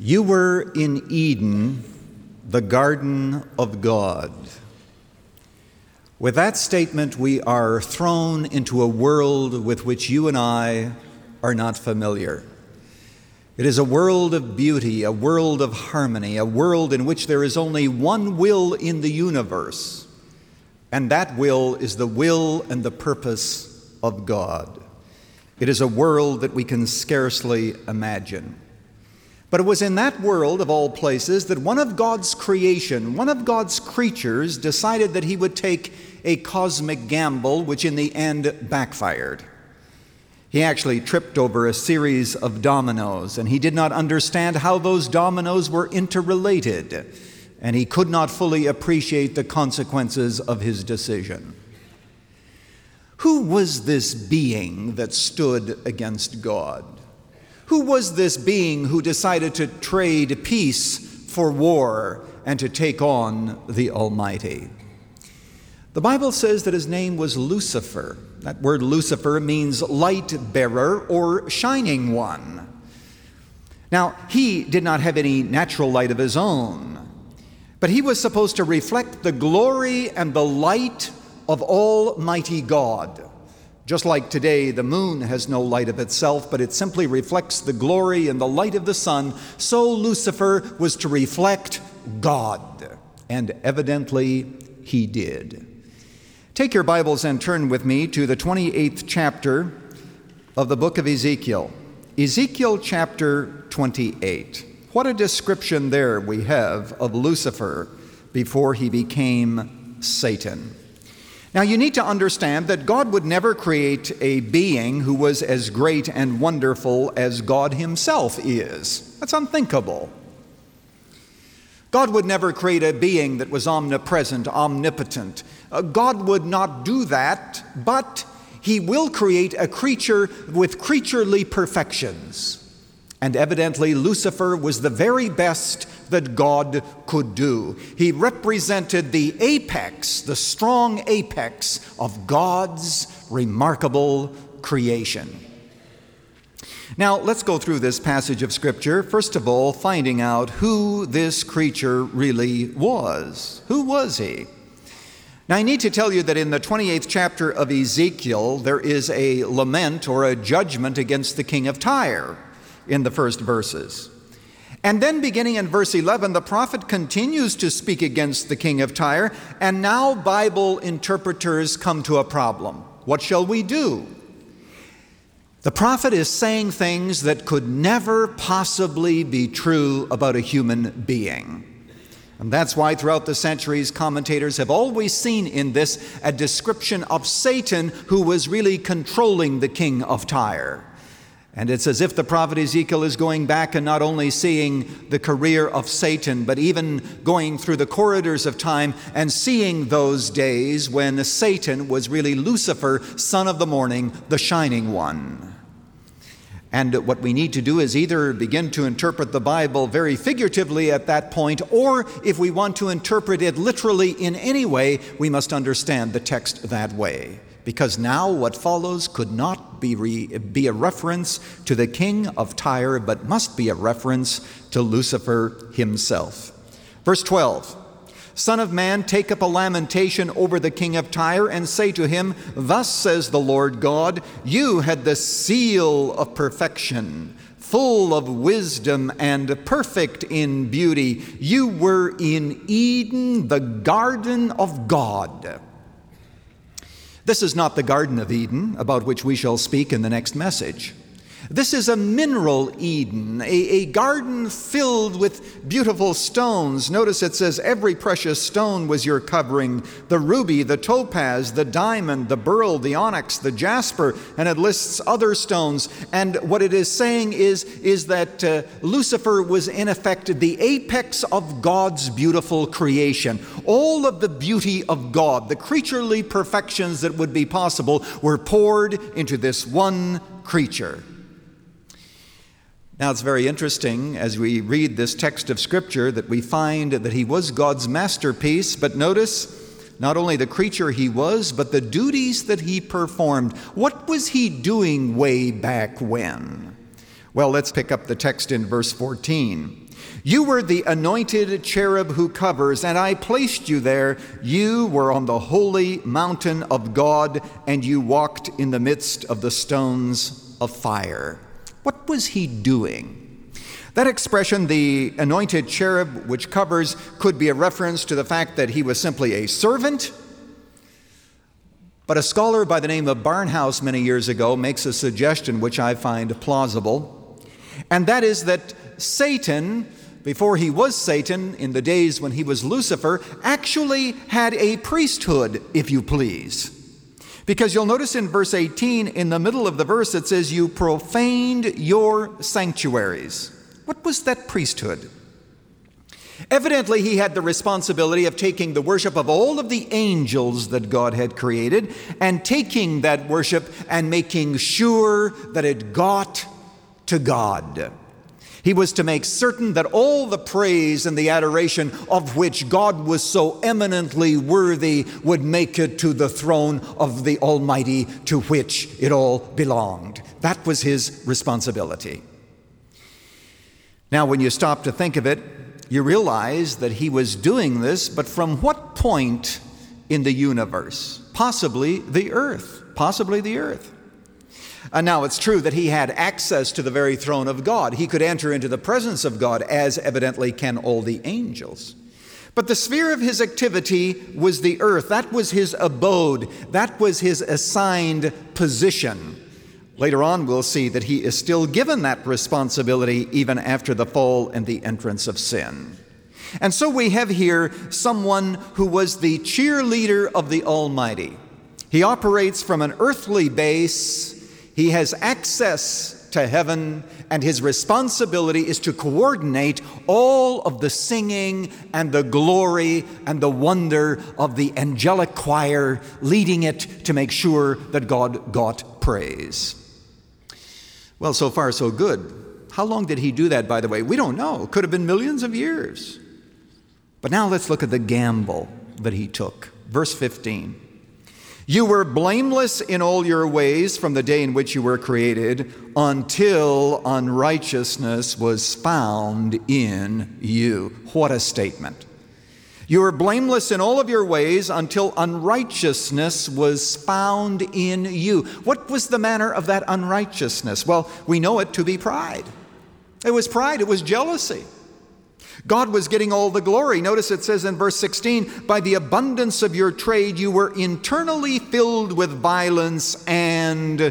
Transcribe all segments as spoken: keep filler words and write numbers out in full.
You were in Eden, the garden of God. With that statement, we are thrown into a world with which you and I are not familiar. It is a world of beauty, a world of harmony, a world in which there is only one will in the universe, and that will is the will and the purpose of God. It is a world that we can scarcely imagine. But it was in that world, of all places, that one of God's creation, one of God's creatures, decided that he would take a cosmic gamble, which in the end backfired. He actually tripped over a series of dominoes, and he did not understand how those dominoes were interrelated, and he could not fully appreciate the consequences of his decision. Who was this being that stood against God? Who was this being who decided to trade peace for war and to take on the Almighty? The Bible says that his name was Lucifer. That word Lucifer means light bearer or shining one. Now, he did not have any natural light of his own, but he was supposed to reflect the glory and the light of Almighty God. Just like today, the moon has no light of itself, but it simply reflects the glory and the light of the sun, so Lucifer was to reflect God, and evidently he did. Take your Bibles and turn with me to the twenty-eighth chapter of the book of Ezekiel. Ezekiel chapter twenty-eight. What a description there we have of Lucifer before he became Satan. Now, you need to understand that God would never create a being who was as great and wonderful as God himself is. That's unthinkable. God would never create a being that was omnipresent, omnipotent. Uh, God would not do that, but he will create a creature with creaturely perfections. And evidently, Lucifer was the very best that God could do. He represented the apex, the strong apex of God's remarkable creation. Now, let's go through this passage of Scripture, first of all, finding out who this creature really was. Who was he? Now, I need to tell you that in the twenty-eighth chapter of Ezekiel, there is a lament or a judgment against the king of Tyre in the first verses. And then beginning in verse eleven, the prophet continues to speak against the king of Tyre, and now Bible interpreters come to a problem. What shall we do? The prophet is saying things that could never possibly be true about a human being. And that's why throughout the centuries, commentators have always seen in this a description of Satan, who was really controlling the king of Tyre. And it's as if the prophet Ezekiel is going back and not only seeing the career of Satan, but even going through the corridors of time and seeing those days when Satan was really Lucifer, son of the morning, the shining one. And what we need to do is either begin to interpret the Bible very figuratively at that point, or if we want to interpret it literally in any way, we must understand the text that way. Because now what follows could not be, re, be a reference to the king of Tyre, but must be a reference to Lucifer himself. Verse twelve, Son of man, take up a lamentation over the king of Tyre and say to him, Thus says the Lord God, you had the seal of perfection, full of wisdom and perfect in beauty. You were in Eden, the garden of God. This is not the Garden of Eden, about which we shall speak in the next message. This is a mineral Eden, a, a garden filled with beautiful stones. Notice it says every precious stone was your covering, the ruby, the topaz, the diamond, the beryl, the onyx, the jasper, and it lists other stones. And what it is saying is, is that uh, Lucifer was in effect the apex of God's beautiful creation. All of the beauty of God, the creaturely perfections that would be possible, were poured into this one creature. Now, it's very interesting as we read this text of Scripture that we find that he was God's masterpiece, but notice not only the creature he was, but the duties that he performed. What was he doing way back when? Well, let's pick up the text in verse fourteen. You were the anointed cherub who covers, and I placed you there. You were on the holy mountain of God, and you walked in the midst of the stones of fire. What was he doing? That expression, the anointed cherub which covers, could be a reference to the fact that he was simply a servant. But a scholar by the name of Barnhouse many years ago makes a suggestion which I find plausible, and that is that Satan, before he was Satan, in the days when he was Lucifer, actually had a priesthood, if you please. Because you'll notice in verse eighteen, in the middle of the verse, it says, "You profaned your sanctuaries." What was that priesthood? Evidently, he had the responsibility of taking the worship of all of the angels that God had created and taking that worship and making sure that it got to God. He was to make certain that all the praise and the adoration of which God was so eminently worthy would make it to the throne of the Almighty to which it all belonged. That was his responsibility. Now, when you stop to think of it, you realize that he was doing this, but from what point in the universe? Possibly the earth. Possibly the earth. And now it's true that he had access to the very throne of God. He could enter into the presence of God, as evidently can all the angels. But the sphere of his activity was the earth. That was his abode. That was his assigned position. Later on, we'll see that he is still given that responsibility even after the fall and the entrance of sin. And so we have here someone who was the cheerleader of the Almighty. He operates from an earthly base. He has access to heaven, and his responsibility is to coordinate all of the singing and the glory and the wonder of the angelic choir, leading it to make sure that God got praise. Well, so far so good. How long did he do that, by the way? We don't know. It could have been millions of years. But now let's look at the gamble that he took. Verse fifteen. You were blameless in all your ways from the day in which you were created until unrighteousness was found in you. What a statement. You were blameless in all of your ways until unrighteousness was found in you. What was the manner of that unrighteousness? Well, we know it to be pride. It was pride. It was jealousy. God was getting all the glory. Notice it says in verse sixteen, by the abundance of your trade, you were internally filled with violence and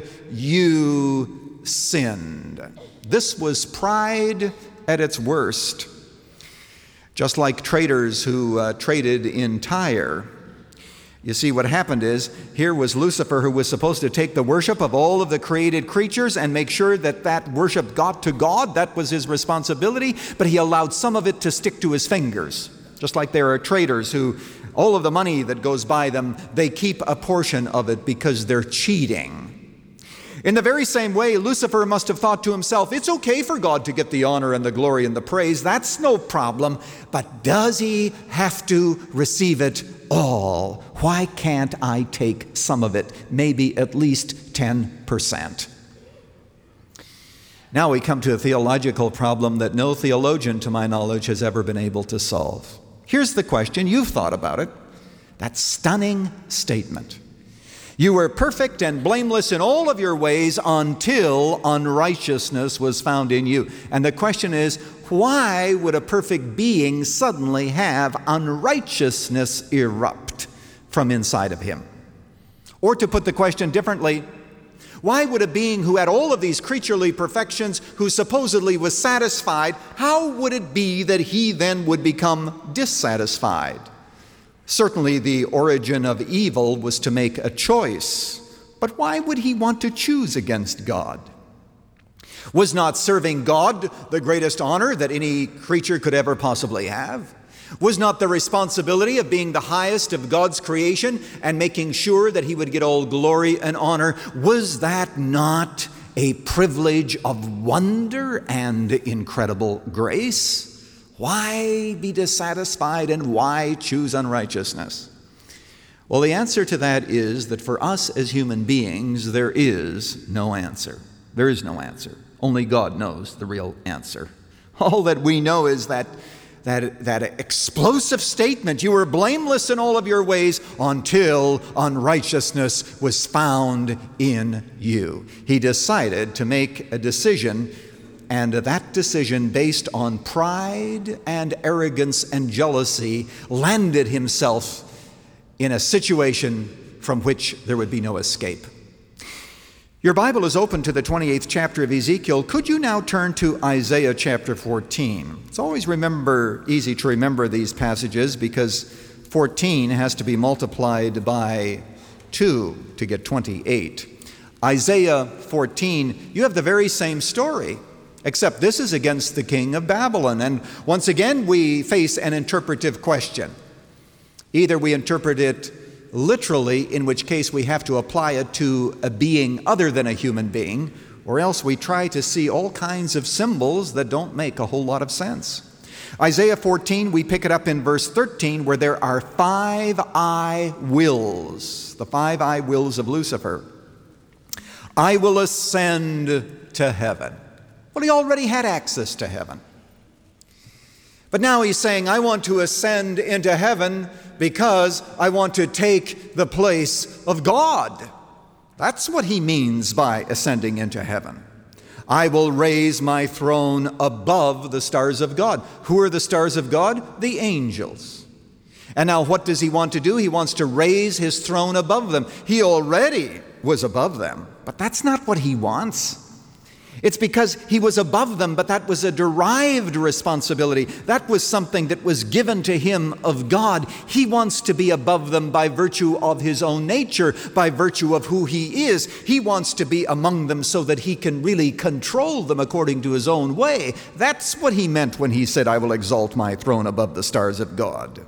you sinned. This was pride at its worst. Just like traders who uh, traded in Tyre. You see, what happened is, here was Lucifer, who was supposed to take the worship of all of the created creatures and make sure that that worship got to God. That was his responsibility, but he allowed some of it to stick to his fingers. Just like there are traders who, all of the money that goes by them, they keep a portion of it because they're cheating. In the very same way, Lucifer must have thought to himself, it's okay for God to get the honor and the glory and the praise. That's no problem. But does he have to receive it all? Why can't I take some of it? Maybe at least ten percent. Now we come to a theological problem that no theologian, to my knowledge, has ever been able to solve. Here's the question. You've thought about it. That stunning statement. You were perfect and blameless in all of your ways until unrighteousness was found in you. And the question is, why would a perfect being suddenly have unrighteousness erupt from inside of him? Or to put the question differently, why would a being who had all of these creaturely perfections, who supposedly was satisfied, how would it be that he then would become dissatisfied? Certainly the origin of evil was to make a choice, but why would he want to choose against God? Was not serving God the greatest honor that any creature could ever possibly have? Was not the responsibility of being the highest of God's creation and making sure that he would get all glory and honor, was that not a privilege of wonder and incredible grace? Why be dissatisfied and why choose unrighteousness? Well, the answer to that is that for us as human beings, there is no answer. There is no answer. Only God knows the real answer. All that we know is that, that, that explosive statement, you were blameless in all of your ways until unrighteousness was found in you. He decided to make a decision, and that decision, based on pride and arrogance and jealousy, landed himself in a situation from which there would be no escape. Your Bible is open to the twenty-eighth chapter of Ezekiel. Could you now turn to Isaiah chapter fourteen? It's always remember easy to remember these passages because fourteen has to be multiplied by two to get twenty-eight. Isaiah fourteen, you have the very same story, except this is against the king of Babylon. And once again, we face an interpretive question. Either we interpret it literally, in which case we have to apply it to a being other than a human being, or else we try to see all kinds of symbols that don't make a whole lot of sense. Isaiah fourteen, we pick it up in verse thirteen, where there are five I wills, the five I wills of Lucifer. I will ascend to heaven. Well, he already had access to heaven. But now he's saying, I want to ascend into heaven because I want to take the place of God. That's what he means by ascending into heaven. I will raise my throne above the stars of God. Who are the stars of God? The angels. And now what does he want to do? He wants to raise his throne above them. He already was above them, but that's not what he wants. It's because he was above them, but that was a derived responsibility. That was something that was given to him of God. He wants to be above them by virtue of his own nature, by virtue of who he is. He wants to be among them so that he can really control them according to his own way. That's what he meant when he said, I will exalt my throne above the stars of God.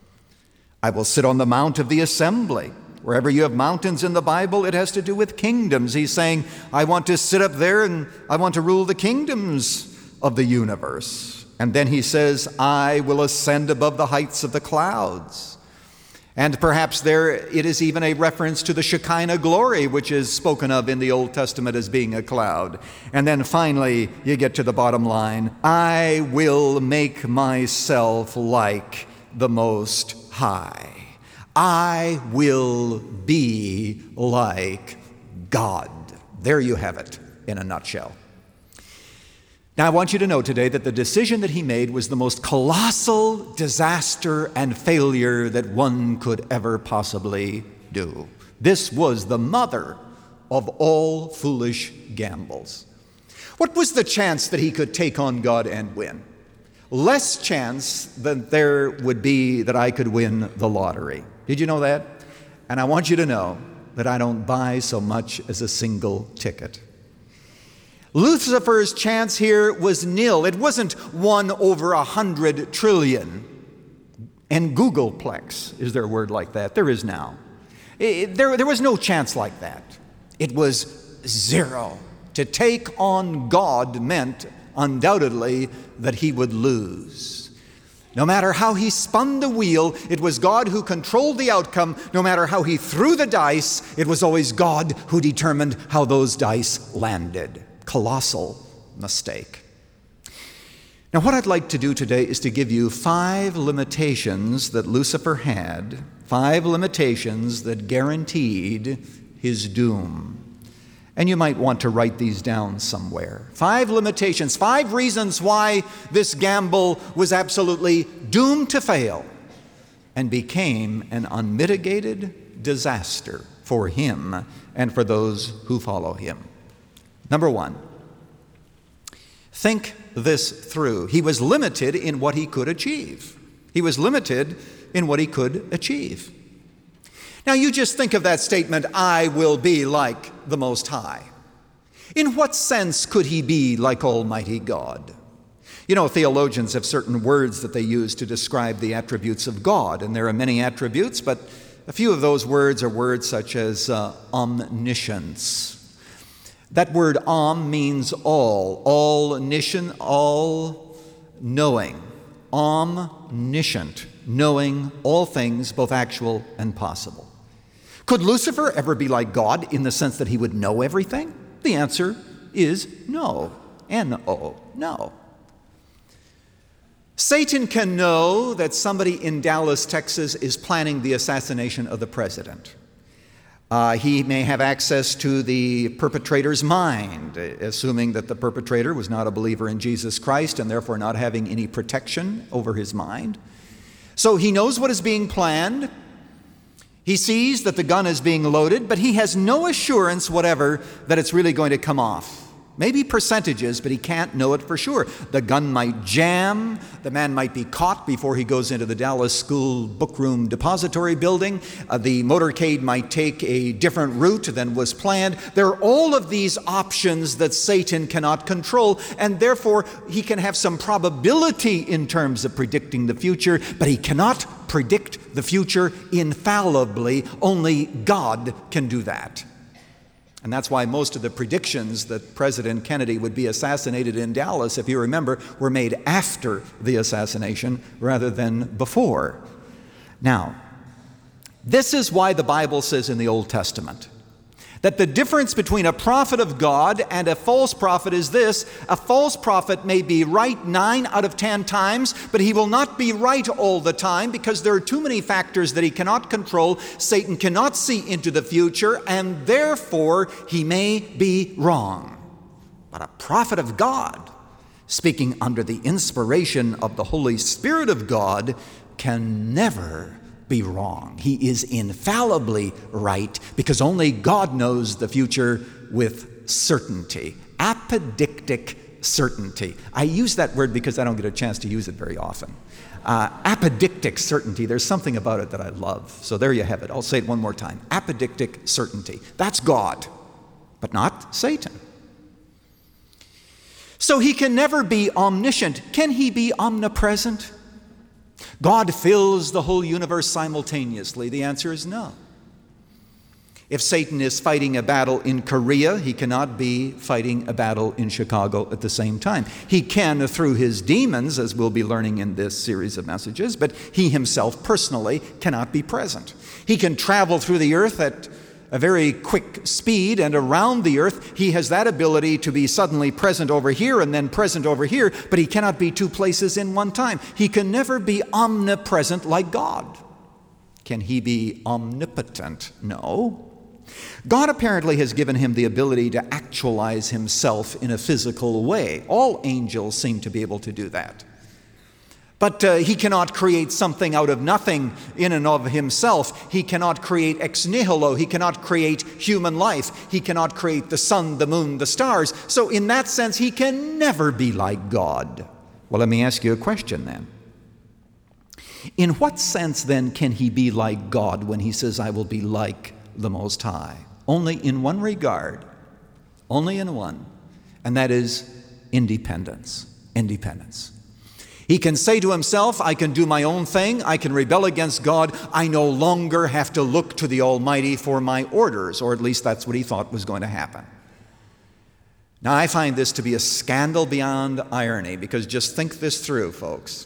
I will sit on the mount of the assembly. Wherever you have mountains in the Bible, it has to do with kingdoms. He's saying, I want to sit up there and I want to rule the kingdoms of the universe. And then he says, I will ascend above the heights of the clouds. And perhaps there it is even a reference to the Shekinah glory, which is spoken of in the Old Testament as being a cloud. And then finally, you get to the bottom line, I will make myself like the Most High. I will be like God. There you have it in a nutshell. Now, I want you to know today that the decision that he made was the most colossal disaster and failure that one could ever possibly do. This was the mother of all foolish gambles. What was the chance that he could take on God and win? Less chance than there would be that I could win the lottery. Did you know that? And I want you to know that I don't buy so much as a single ticket. Lucifer's chance here was nil. It wasn't one over a hundred trillion. And Googleplex, is there a word like that? There is now. It, there, there was no chance like that. It was zero. To take on God meant undoubtedly that he would lose. No matter how he spun the wheel, it was God who controlled the outcome. No matter how he threw the dice, it was always God who determined how those dice landed. Colossal mistake. Now, what I'd like to do today is to give you five limitations that Lucifer had, five limitations that guaranteed his doom. And you might want to write these down somewhere. Five limitations, five reasons why this gamble was absolutely doomed to fail and became an unmitigated disaster for him and for those who follow him. Number one, think this through. He was limited in what he could achieve. He was limited in what he could achieve. Now, you just think of that statement, I will be like the Most High. In what sense could he be like Almighty God? You know, theologians have certain words that they use to describe the attributes of God, and there are many attributes, but a few of those words are words such as uh, omniscience. That word om means all, all-niscient, all-knowing, omniscient, knowing all things, both actual and possible. Could Lucifer ever be like God in the sense that he would know everything? The answer is no. N O, no. Satan can know that somebody in Dallas, Texas is planning the assassination of the president. Uh, he may have access to the perpetrator's mind, assuming that the perpetrator was not a believer in Jesus Christ and therefore not having any protection over his mind. So he knows what is being planned. He sees that the gun is being loaded, but he has no assurance whatever that it's really going to come off. Maybe percentages, but he can't know it for sure. The gun might jam. The man might be caught before he goes into the Dallas School Bookroom Depository building. Uh, the motorcade might take a different route than was planned. There are all of these options that Satan cannot control, and therefore he can have some probability in terms of predicting the future, but he cannot predict the future infallibly. Only God can do that. And that's why most of the predictions that President Kennedy would be assassinated in Dallas, if you remember, were made after the assassination rather than before. Now, this is why the Bible says in the Old Testament that the difference between a prophet of God and a false prophet is this: a false prophet may be right nine out of ten times, but he will not be right all the time because there are too many factors that he cannot control. Satan cannot see into the future, and therefore he may be wrong. But a prophet of God, speaking under the inspiration of the Holy Spirit of God, can never be wrong. He is infallibly right because only God knows the future with certainty. Apodictic certainty. I use that word because I don't get a chance to use it very often. Uh, apodictic certainty, there's something about it that I love. So there you have it. I'll say it one more time. Apodictic certainty. That's God, but not Satan. So he can never be omniscient. Can he be omnipresent? God fills the whole universe simultaneously. The answer is no. If Satan is fighting a battle in Korea, he cannot be fighting a battle in Chicago at the same time. He can through his demons, as we'll be learning in this series of messages, but he himself personally cannot be present. He can travel through the earth at a very quick speed and around the earth. He has that ability to be suddenly present over here and then present over here, but he cannot be two places in one time. He can never be omnipresent like God. Can he be omnipotent? No. God apparently has given him the ability to actualize himself in a physical way. All angels seem to be able to do that. But uh, he cannot create something out of nothing in and of himself. He cannot create ex nihilo. He cannot create human life. He cannot create the sun, the moon, the stars. So in that sense, he can never be like God. Well, let me ask you a question then. In what sense then can he be like God when he says, I will be like the Most High? Only in one regard. Only in one. And that is independence. Independence. He can say to himself, I can do my own thing, I can rebel against God, I no longer have to look to the Almighty for my orders, or at least that's what he thought was going to happen. Now I find this to be a scandal beyond irony, because just think this through, folks.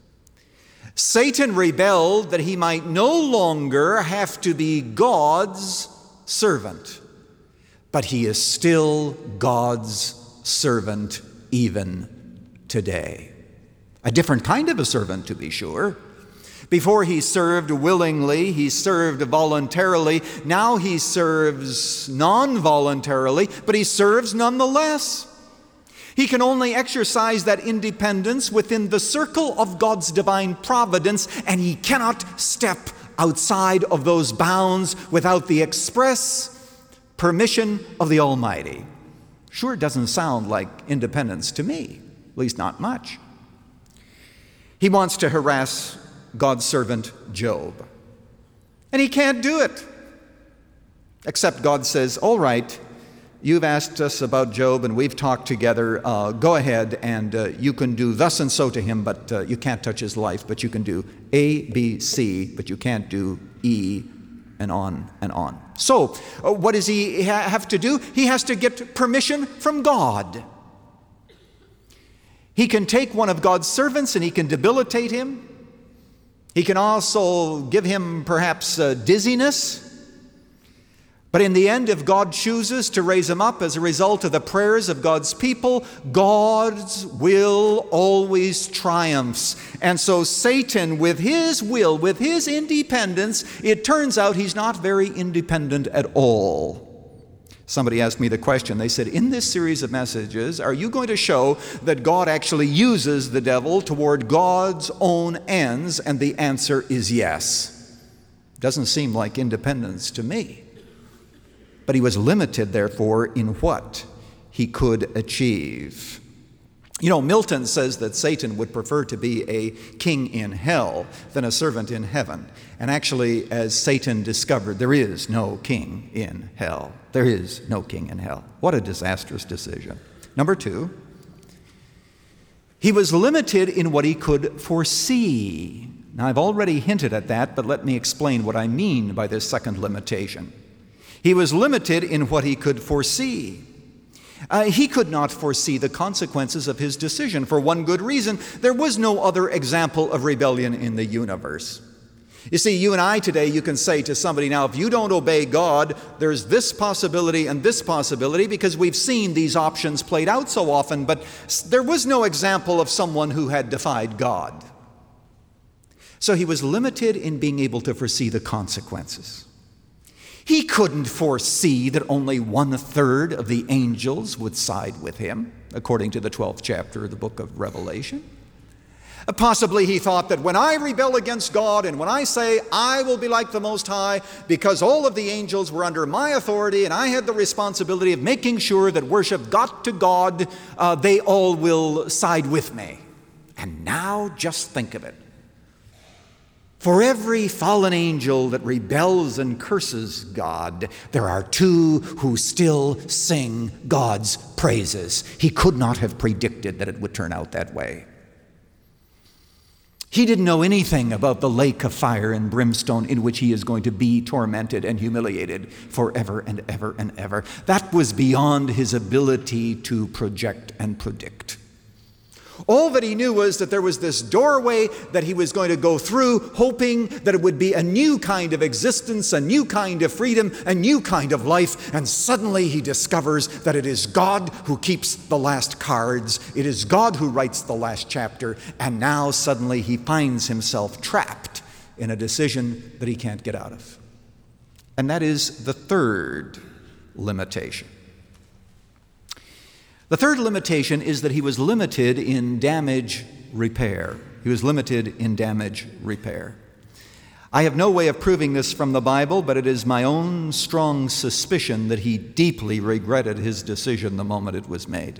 Satan rebelled that he might no longer have to be God's servant, but he is still God's servant even today. A different kind of a servant, to be sure. Before he served willingly, he served voluntarily. Now he serves non-voluntarily, but he serves nonetheless. He can only exercise that independence within the circle of God's divine providence, and he cannot step outside of those bounds without the express permission of the Almighty. Sure doesn't sound like independence to me, at least not much. He wants to harass God's servant Job. And he can't do it. Except God says, all right, you've asked us about Job and we've talked together. Uh, go ahead and uh, you can do thus and so to him, but uh, you can't touch his life. But you can do A, B, C, but you can't do E, and on and on. So uh, what does he ha- have to do? He has to get permission from God. He can take one of God's servants and he can debilitate him. He can also give him perhaps uh, dizziness. But in the end, if God chooses to raise him up as a result of the prayers of God's people, God's will always triumphs. And so Satan, with his will, with his independence, it turns out he's not very independent at all. Somebody asked me the question. They said, in this series of messages, are you going to show that God actually uses the devil toward God's own ends? And the answer is yes. Doesn't seem like independence to me. But he was limited, therefore, in what he could achieve. You know, Milton says that Satan would prefer to be a king in hell than a servant in heaven. And actually, as Satan discovered, there is no king in hell. There is no king in hell. What a disastrous decision. Number two, he was limited in what he could foresee. Now, I've already hinted at that, but let me explain what I mean by this second limitation. He was limited in what he could foresee. Uh, he could not foresee the consequences of his decision for one good reason. There was no other example of rebellion in the universe. You see, you and I today, you can say to somebody, now, if you don't obey God, there's this possibility and this possibility, because we've seen these options played out so often, but there was no example of someone who had defied God. So he was limited in being able to foresee the consequences. He couldn't foresee that only one-third of the angels would side with him, according to the twelfth chapter of the book of Revelation. Possibly he thought that when I rebel against God and when I say I will be like the Most High, because all of the angels were under my authority and I had the responsibility of making sure that worship got to God, uh, they all will side with me. And now just think of it. For every fallen angel that rebels and curses God, there are two who still sing God's praises. He could not have predicted that it would turn out that way. He didn't know anything about the lake of fire and brimstone in which he is going to be tormented and humiliated forever and ever and ever. That was beyond his ability to project and predict. All that he knew was that there was this doorway that he was going to go through, hoping that it would be a new kind of existence, a new kind of freedom, a new kind of life. And suddenly he discovers that it is God who keeps the last cards. It is God who writes the last chapter. And now suddenly he finds himself trapped in a decision that he can't get out of. And that is the third limitation. The third limitation is that he was limited in damage repair. He was limited in damage repair. I have no way of proving this from the Bible, but it is my own strong suspicion that he deeply regretted his decision the moment it was made.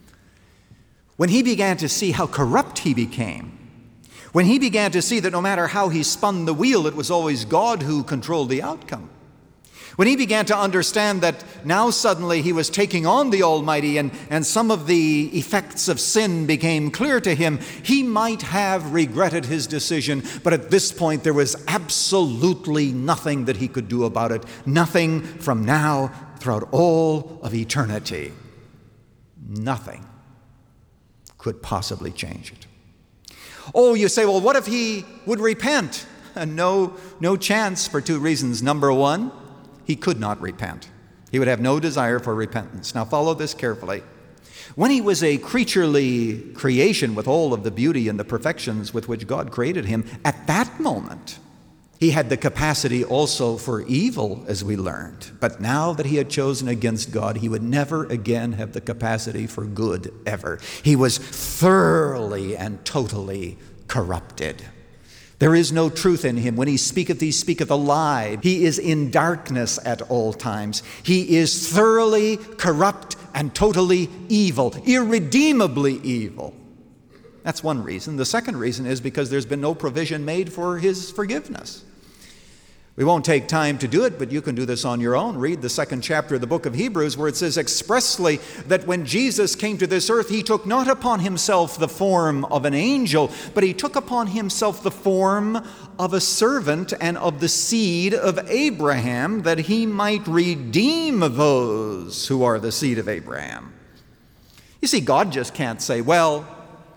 When he began to see how corrupt he became, when he began to see that no matter how he spun the wheel, it was always God who controlled the outcome. When he began to understand that now suddenly he was taking on the Almighty and, and some of the effects of sin became clear to him, he might have regretted his decision, but at this point there was absolutely nothing that he could do about it. Nothing from now throughout all of eternity. Nothing could possibly change it. Oh, you say, well, what if he would repent? No, no chance for two reasons. Number one, he could not repent. He would have no desire for repentance. Now follow this carefully. When he was a creaturely creation with all of the beauty and the perfections with which God created him, at that moment, he had the capacity also for evil, as we learned. But now that he had chosen against God, he would never again have the capacity for good ever. He was thoroughly and totally corrupted. There is no truth in him. When he speaketh, he speaketh a lie. He is in darkness at all times. He is thoroughly corrupt and totally evil, irredeemably evil. That's one reason. The second reason is because there's been no provision made for his forgiveness. We won't take time to do it, but you can do this on your own. Read the second chapter of the book of Hebrews, where it says expressly that when Jesus came to this earth, he took not upon himself the form of an angel, but he took upon himself the form of a servant and of the seed of Abraham, that he might redeem those who are the seed of Abraham. You see, God just can't say, well,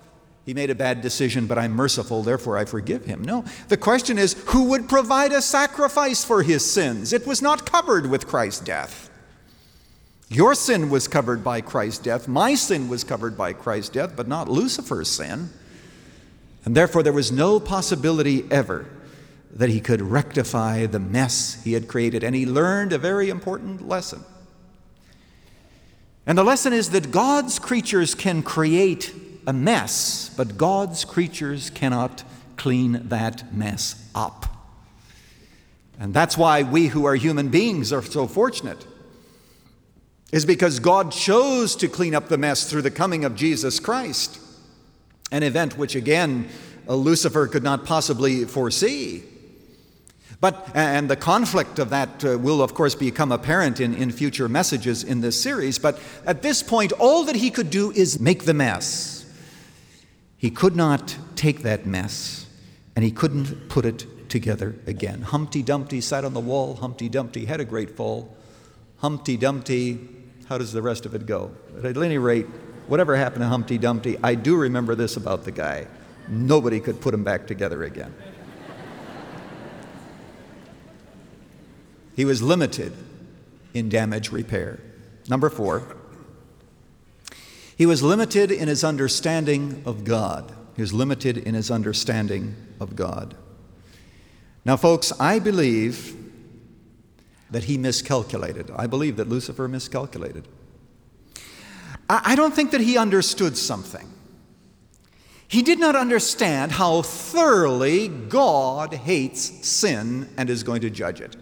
he made a bad decision, but I'm merciful, therefore I forgive him. No, the question is, who would provide a sacrifice for his sins? It was not covered with Christ's death. Your sin was covered by Christ's death. My sin was covered by Christ's death, but not Lucifer's sin. And therefore there was no possibility ever that he could rectify the mess he had created. And he learned a very important lesson. And the lesson is that God's creatures can create a mess, but God's creatures cannot clean that mess up. And that's why we who are human beings are so fortunate, is because God chose to clean up the mess through the coming of Jesus Christ, an event which, again, Lucifer could not possibly foresee. But, and the conflict of that uh, will, of course, become apparent in, in future messages in this series. But at this point, all that he could do is make the mess. He could not take that mess, and he couldn't put it together again. Humpty Dumpty sat on the wall. Humpty Dumpty had a great fall. Humpty Dumpty, how does the rest of it go? At any rate, whatever happened to Humpty Dumpty, I do remember this about the guy. Nobody could put him back together again. He was limited in damage repair. Number four, he was limited in his understanding of God. He was limited in his understanding of God. Now, folks, I believe that he miscalculated. I believe that Lucifer miscalculated. I don't think that he understood something. He did not understand how thoroughly God hates sin and is going to judge it.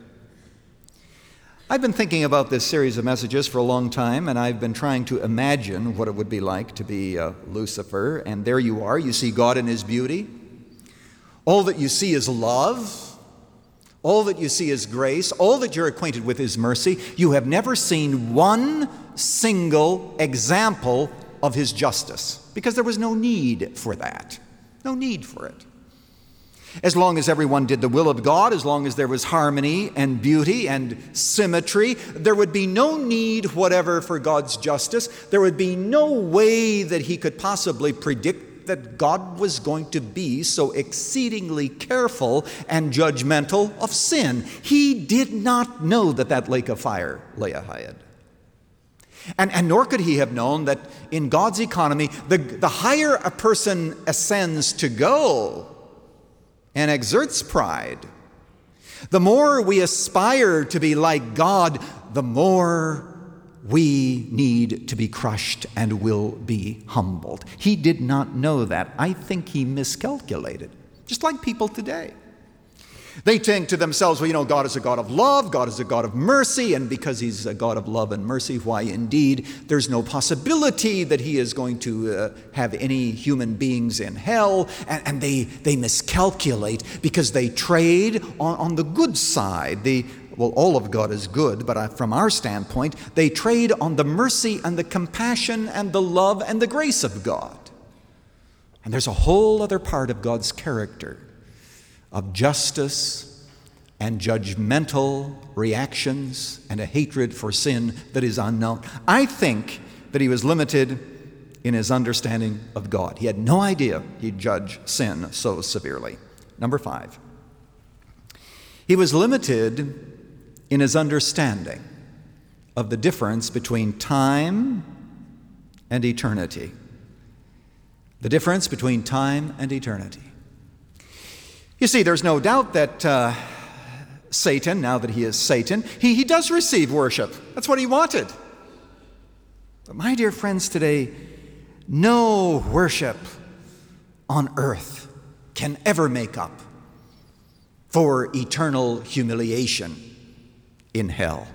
I've been thinking about this series of messages for a long time, and I've been trying to imagine what it would be like to be uh, Lucifer. And there you are. You see God in his beauty. All that you see is love. All that you see is grace. All that you're acquainted with is mercy. You have never seen one single example of his justice, because there was no need for that. No need for it. As long as everyone did the will of God, as long as there was harmony and beauty and symmetry, there would be no need whatever for God's justice. There would be no way that he could possibly predict that God was going to be so exceedingly careful and judgmental of sin. He did not know that that lake of fire lay ahead. And, and nor could he have known that in God's economy, the, the higher a person ascends to go and exerts pride, the more we aspire to be like God, the more we need to be crushed and will be humbled. He did not know that. I think he miscalculated, just like people today. They think to themselves, well, you know, God is a God of love, God is a God of mercy, and because he's a God of love and mercy, why, indeed, there's no possibility that he is going to uh, have any human beings in hell, and, and they, they miscalculate because they trade on, on the good side. The, well, all of God is good, but from our standpoint, they trade on the mercy and the compassion and the love and the grace of God. And there's a whole other part of God's character, of justice and judgmental reactions and a hatred for sin that is unknown. I think that he was limited in his understanding of God. He had no idea he'd judge sin so severely. Number five, he was limited in his understanding of the difference between time and eternity. The difference between time and eternity. You see, there's no doubt that uh, Satan, now that he is Satan, he, he does receive worship. That's what he wanted. But my dear friends, today, no worship on earth can ever make up for eternal humiliation in hell.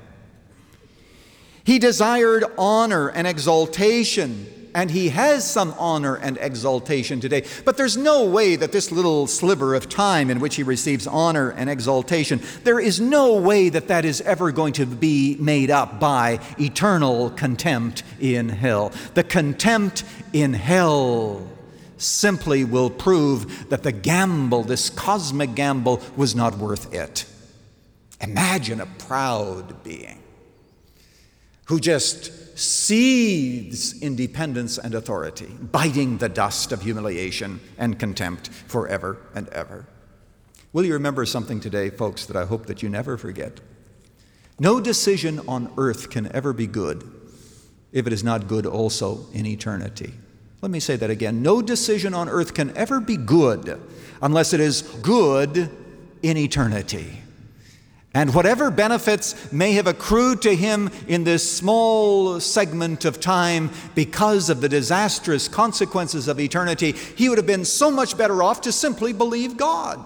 He desired honor and exaltation, and he has some honor and exaltation today. But there's no way that this little sliver of time in which he receives honor and exaltation, there is no way that that is ever going to be made up by eternal contempt in hell. The contempt in hell simply will prove that the gamble, this cosmic gamble, was not worth it. Imagine a proud being who just seethes in dependence and authority, biting the dust of humiliation and contempt forever and ever. Will you remember something today, folks, that I hope that you never forget? No decision on earth can ever be good if it is not good also in eternity. Let me say that again. No decision on earth can ever be good unless it is good in eternity. And whatever benefits may have accrued to him in this small segment of time because of the disastrous consequences of eternity, he would have been so much better off to simply believe God.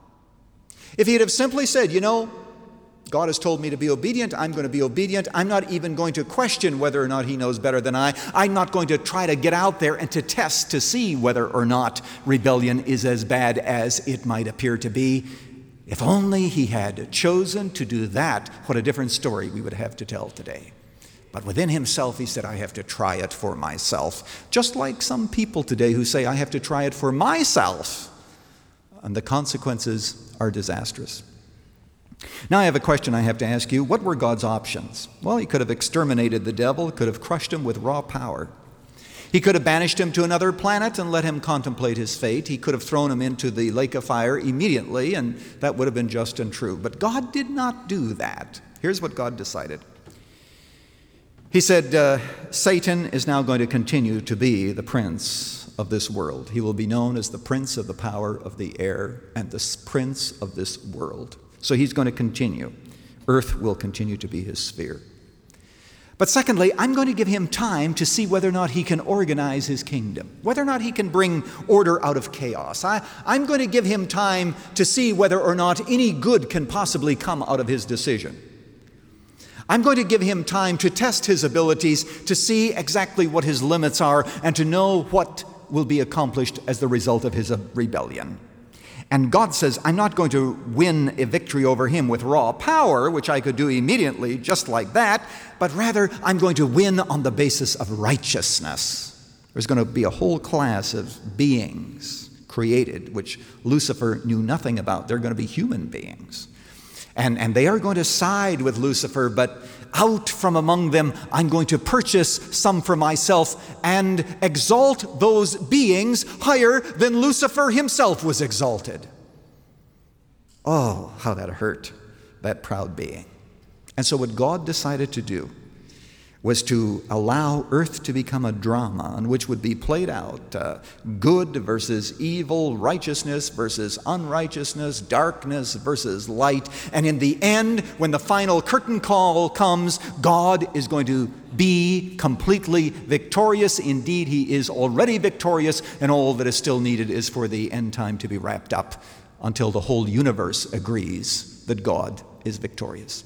If he'd have simply said, you know, God has told me to be obedient, I'm going to be obedient. I'm not even going to question whether or not he knows better than I. I'm not going to try to get out there and to test to see whether or not rebellion is as bad as it might appear to be. If only he had chosen to do that, what a different story we would have to tell today. But within himself, he said, I have to try it for myself. Just like some people today who say, I have to try it for myself. And the consequences are disastrous. Now I have a question I have to ask you. What were God's options? Well, he could have exterminated the devil, could have crushed him with raw power. He could have banished him to another planet and let him contemplate his fate. He could have thrown him into the lake of fire immediately, and that would have been just and true. But God did not do that. Here's what God decided. He said, uh, Satan is now going to continue to be the prince of this world. He will be known as the prince of the power of the air and the prince of this world. So he's going to continue. Earth will continue to be his sphere. But secondly, I'm going to give him time to see whether or not he can organize his kingdom, whether or not he can bring order out of chaos. I, I'm going to give him time to see whether or not any good can possibly come out of his decision. I'm going to give him time to test his abilities, to see exactly what his limits are, and to know what will be accomplished as the result of his rebellion. And God says, I'm not going to win a victory over him with raw power, which I could do immediately, just like that, but rather I'm going to win on the basis of righteousness. There's going to be a whole class of beings created, which Lucifer knew nothing about. They're going to be human beings. And, and they are going to side with Lucifer, but out from among them, I'm going to purchase some for myself and exalt those beings higher than Lucifer himself was exalted. Oh, how that hurt, that proud being. And so what God decided to do was to allow earth to become a drama in which would be played out uh, good versus evil, righteousness versus unrighteousness, darkness versus light. And in the end, when the final curtain call comes, God is going to be completely victorious. Indeed, he is already victorious, and all that is still needed is for the end time to be wrapped up until the whole universe agrees that God is victorious.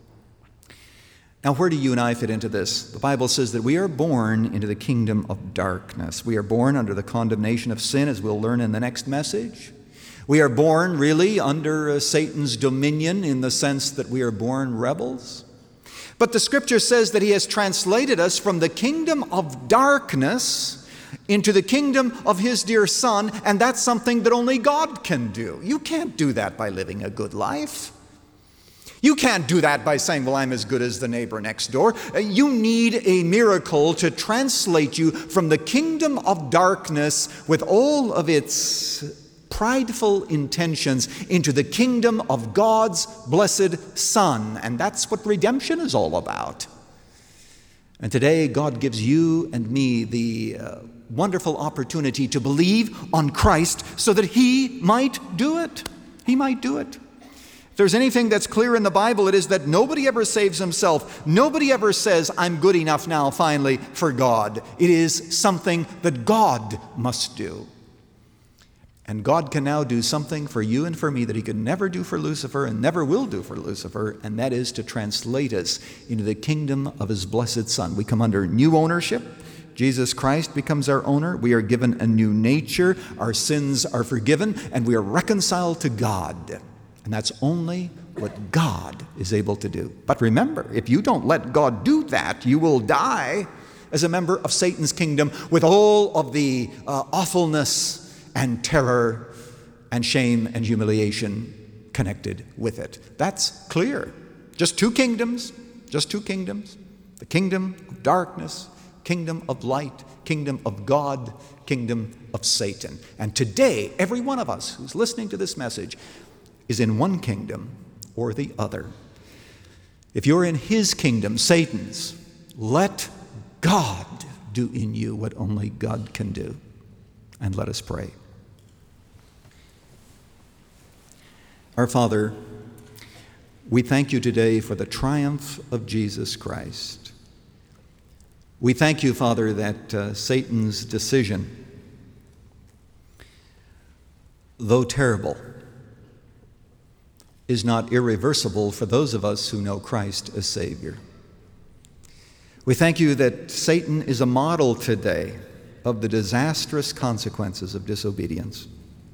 Now, where do you and I fit into this? The Bible says that we are born into the kingdom of darkness. We are born under the condemnation of sin, as we'll learn in the next message. We are born really under uh, Satan's dominion in the sense that we are born rebels. But the scripture says that he has translated us from the kingdom of darkness into the kingdom of his dear Son, and that's something that only God can do. You can't do that by living a good life. You can't do that by saying, well, I'm as good as the neighbor next door. You need a miracle to translate you from the kingdom of darkness with all of its prideful intentions into the kingdom of God's blessed Son. And that's what redemption is all about. And today, God gives you and me the uh, wonderful opportunity to believe on Christ so that he might do it. He might do it. If there's anything that's clear in the Bible, it is that nobody ever saves himself. Nobody ever says, I'm good enough now, finally, for God. It is something that God must do. And God can now do something for you and for me that he could never do for Lucifer and never will do for Lucifer, and that is to translate us into the kingdom of his blessed Son. We come under new ownership. Jesus Christ becomes our owner. We are given a new nature. Our sins are forgiven, and we are reconciled to God. And that's only what God is able to do. But remember, if you don't let God do that, you will die as a member of Satan's kingdom with all of the uh, awfulness and terror and shame and humiliation connected with it. That's clear. Just two kingdoms, just two kingdoms. The kingdom of darkness, kingdom of light, kingdom of God, kingdom of Satan. And today, every one of us who's listening to this message is in one kingdom or the other. If you're in his kingdom, Satan's, let God do in you what only God can do. And let us pray. Our Father, we thank you today for the triumph of Jesus Christ. We thank you, Father, that uh, Satan's decision, though terrible, is not irreversible for those of us who know Christ as Savior. We thank you that Satan is a model today of the disastrous consequences of disobedience.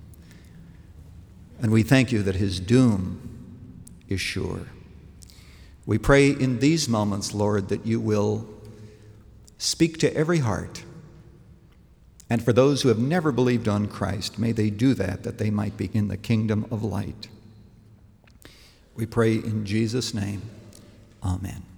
And we thank you that his doom is sure. We pray in these moments, Lord, that you will speak to every heart. And for those who have never believed on Christ, may they do that, that they might be in the kingdom of light. We pray in Jesus' name. Amen.